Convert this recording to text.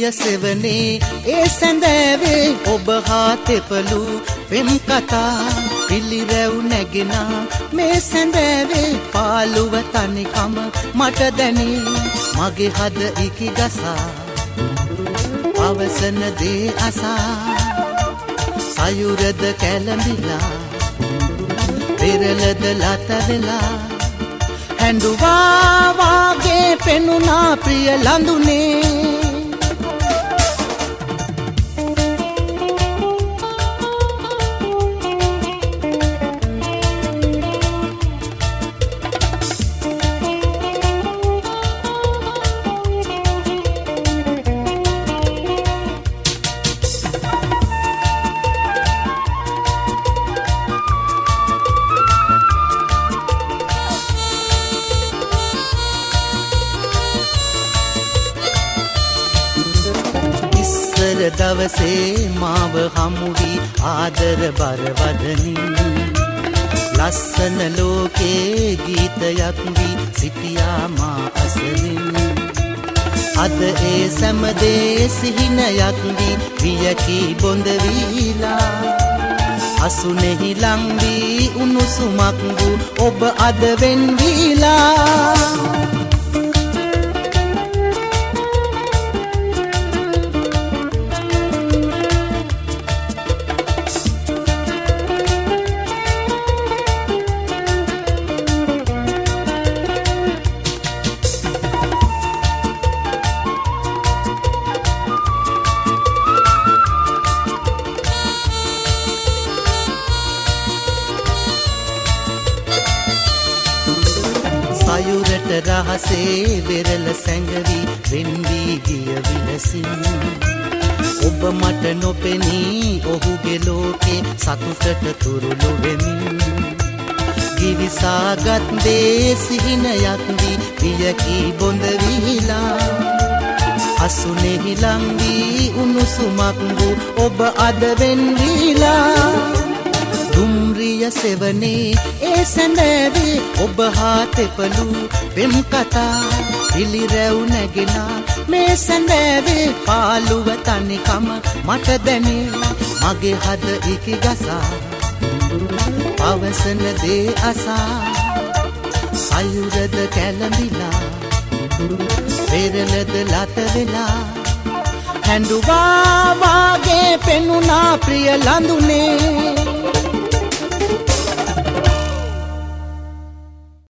දුම්රිය සෙවනේ ඒ සැඳෑවේ ඔබ හා තෙපලු පෙම් කතා පිළිරැව් නැගෙන මේ සැඳෑවේ පාළුව තනිකම මට දැනේ මගේ හද ඉකි ගසා අවසන දේ අසා සයුරද කැළඹිලා පෙරලද ලත වෙලා හැඬුවා වාගේ පෙනුනා ප්‍රිය ලඳුනේ දවසේ මාව හමු වී ආදර බර වදනින් ලස්සන ලෝකේ ගීතයක් වී සිටියා මා අසලින් අද ඒ සෑමදේ සිහිනයක් වී වියකී බොඳ වීලා අසුනේහි ලං වී උණුසුමක් වූ ඔබ අද වෙන් වීලා සයුරට රහසේ වෙරළ සැඟවි වෙන්වී ගිය විලසින් ඔබ මට නොපෙනී ඔහුගේ ලෝකේ සතුටට තුරුළු වෙමින් ගිවිසාගත් දේ සිහිනයක් වී වියකී බොඳ වීලා අසුනේහි ලං වී උණුසුමක් වූ ඔබ අද වෙන් වීලා දුම්රිය සෙවනේ ඒ සැඳෑවේ ඔබ හා තෙපලු පෙම් කතා පිළිරැව් නැගෙන මේ සැඳෑවේ පාළුව තනිකම මට දැනේ මගේ හද ඉකි ගසා අවසන දේ අසා සයුරද කැළඹිලා පෙරලද ලත වෙලා හැඬුවා වාගේ පෙනුනා ප්‍රිය ලඳුනේ